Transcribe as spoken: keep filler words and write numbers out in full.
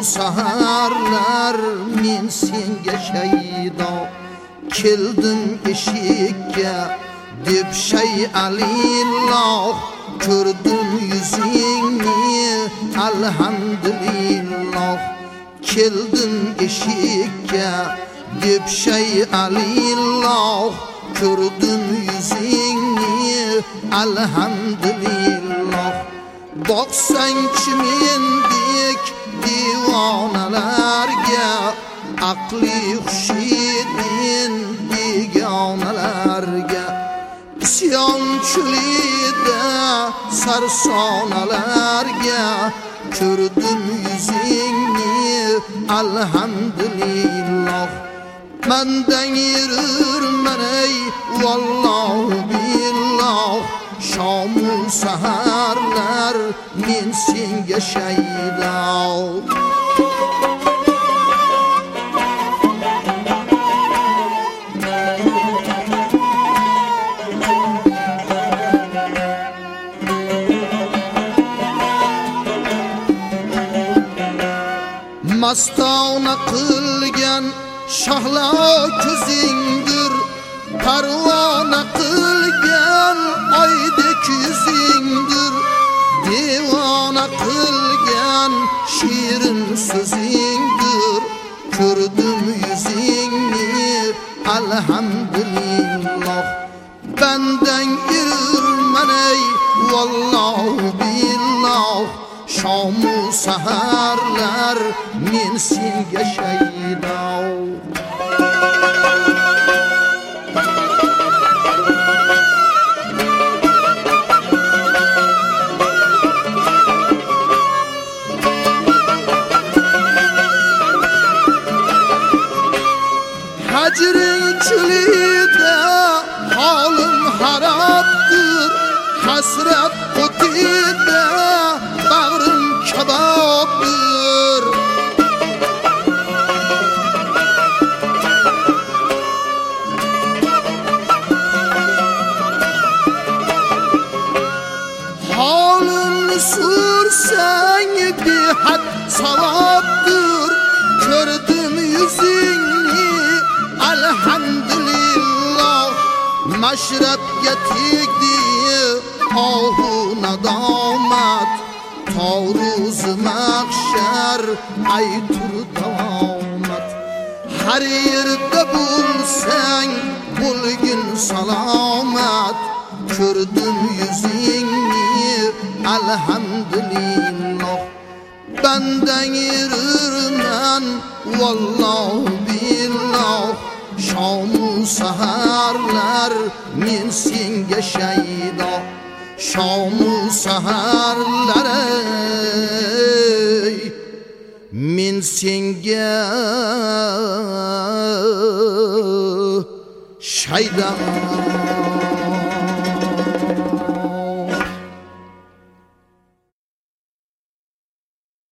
saharlar men senga shaydo keldim eshikka deb shay alilloh ko'rdim yuzingni alhamdulillah keldim eshikka deb shay alilloh ko'rdim yuzingni alhamdulillah boqsangchi mendek divonalarga aqli hushidin begonalarga isyonchilida sarsonalarga ko'rdim yuzingni alhamdulillah mandan yururman ey vallohu billoh shomu saharlar men senga shaydo mastona qilgan shahlo ko'zingdir parvona qilgan oydek yuzingdir devona qilgan shirin so'zingdir ko'rdim yuzingni alhamdulillah bandan yurman ey vallohu billoh shomu saharlar men senga shaydo hajring chilida holim harobdir hasrat qutida bag'rim kabobdir holimni sursang behad savobdir ko'rdim yuzingni alhamdulillah mashrabga tegdi ohu nadomat Tavruz mahshar aytur davomat har yerda bo'lsang bo'lgin salomat ko'rdim yuzingni alhamdulillah bandan yururman vallohu billoh shomu saharlar men senga shaydo shomu saharlar men senga shaydo